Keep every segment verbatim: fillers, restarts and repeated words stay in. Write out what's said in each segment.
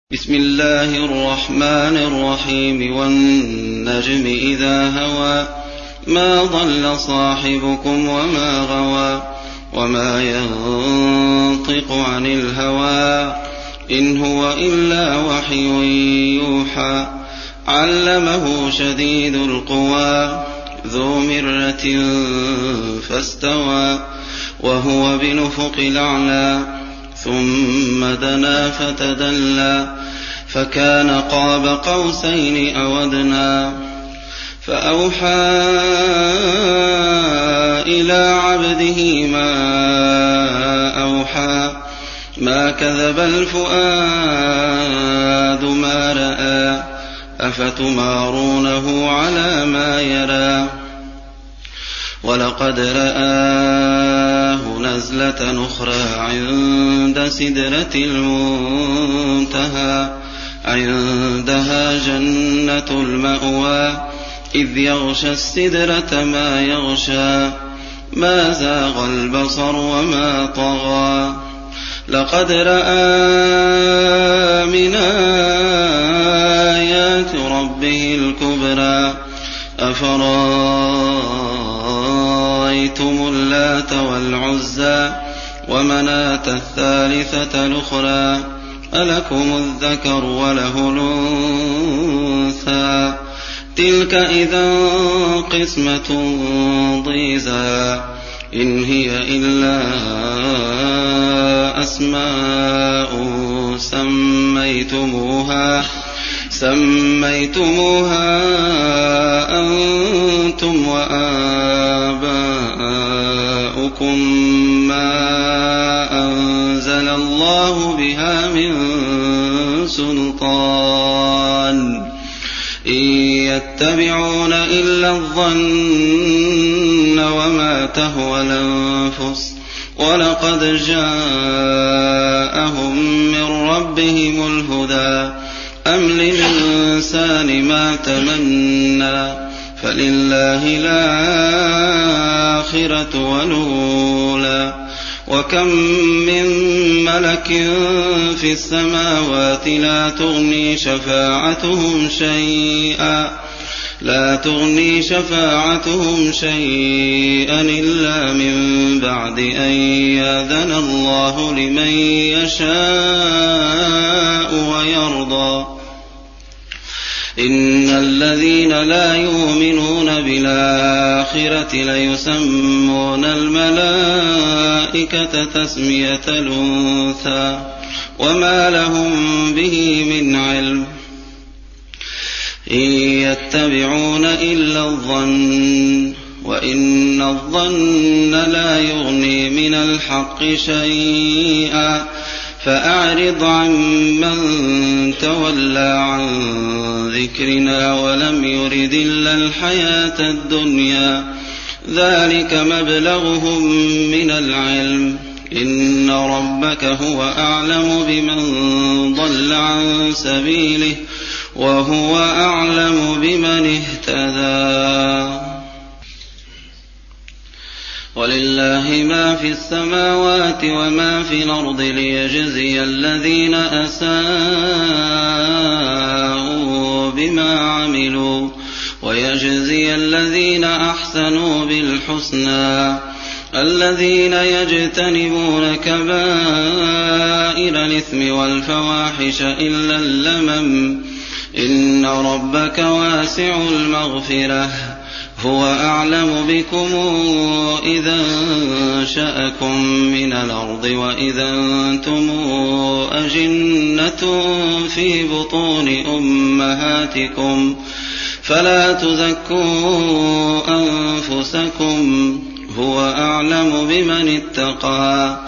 بسم الله الرحمن الرحيم والنجم إذا هوى ما ضل صاحبكم وما غوى وما ينطق عن الهوى إن هو إلا وحي يوحى علمه شديد القوى ذو مرة فاستوى وهو بالأفق الأعلى ثم دنا فتدلى فكان قاب قوسين أو أدنى فأوحى إلى عبده ما أوحى ما كذب الفؤاد ما رأى أفتمارونه على ما يرى ولقد رآه نزلة أخرى عند سدرة المنتهى عندها جنة المأوى إذ يغشى السدرة ما يغشى ما زاغ البصر وما طغى لقد رأى من آيات ربه الكبرى أفرأيتم اللات والعزى ومناة الثالثة الأخرى ألكم الذكر وله الأنثى تلك إذا قسمة ضيزى إن هي إلا أسماء سميتموها سميتموها أنتم وآباؤكم ما أنزل الله بها من سلطان إن يتبعون إلا الظن وما تهوى الأنفس ولقد جاءهم من ربهم الهدى أم للإنسان ما تمنى فلله الآخرة والأولى وكم من ملك في السماوات لا تغني شفاعتهم شيئا لا تغني شفاعتهم شيئا إلا من بعد أن يأذن الله لمن يشاء ويرضى إن الذين لا يؤمنون بالآخرة ليسمون الملائكة تسمية الأنثى وما لهم به من علم إن يتبعون إلا الظن وإن الظن لا يغني من الحق شيئا فأعرض عن من تولى عن ذكرنا ولم يرد إلا الحياة الدنيا ذلك مبلغهم من العلم إن ربك هو أعلم بمن ضل عن سبيله وهو أعلم بمن اهتدى ولله ما في السماوات وما في الأرض ليجزي الذين أساءوا بما عملوا ويجزي الذين أحسنوا بالحسنى الذين يجتنبون كبائر الإثم والفواحش إلا اللمم إن ربك واسع المغفرة هو أعلم بكم إذا أنشأكم من الأرض وإذا أنتم أجنة في بطون أمهاتكم فلا تزكوا أنفسكم هو أعلم بمن اتقى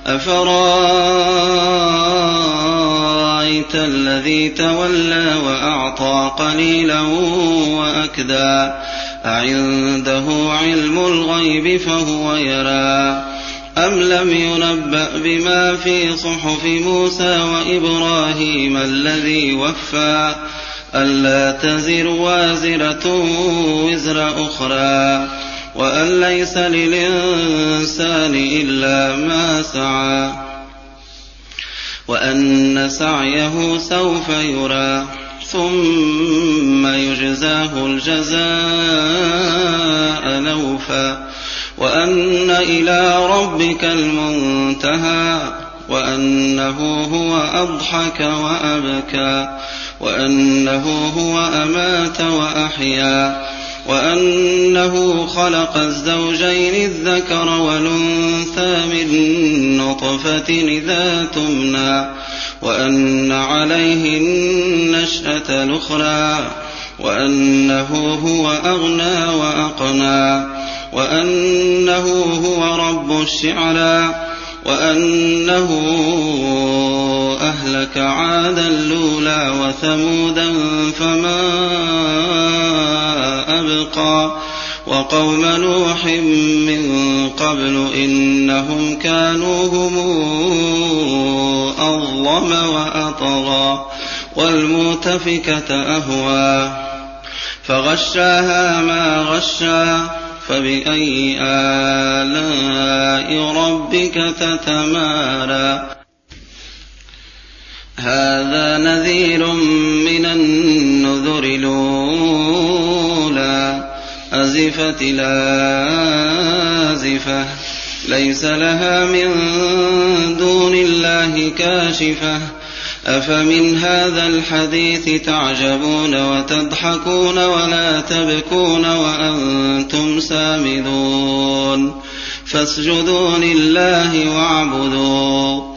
أفرأيت الذي تولى وأعطى قليلا وأكدى أعنده علم الغيب فهو يرى أم لم ينبأ بما في صحف موسى وإبراهيم الذي وفى ألا تزر وازرة وزر أخرى وأن ليس للإنسان إلا ما سعى وأن سعيه سوف يرى ثم يجزاه الجزاء الأوفى وأن إلى ربك المنتهى وأنه هو أضحك وأبكى وأنه هو أمات وأحيا وأنه خلق الزوجين الذكر والأنثى من نطفة إذا تمنى وأن عليه النشأة الأخرى وأنه هو أغنى وأقنى وأنه هو رب الشعرى وأنه أهلك عادا الأولى وثمودا فما أبقى وقوم نوح من قبل إنهم كانوا هم أظلم وأطغى والمؤتفكة أهوى فغشاها ما غشى فبأي آلاء ربك تتمارى هذا نذير من النذر الأولى أزفت الآزفة ليس لها من دون الله كاشفة أفمن هذا الحديث تعجبون وتضحكون ولا تبكون وأنتم سامدون فاسجدوا لله واعبدوا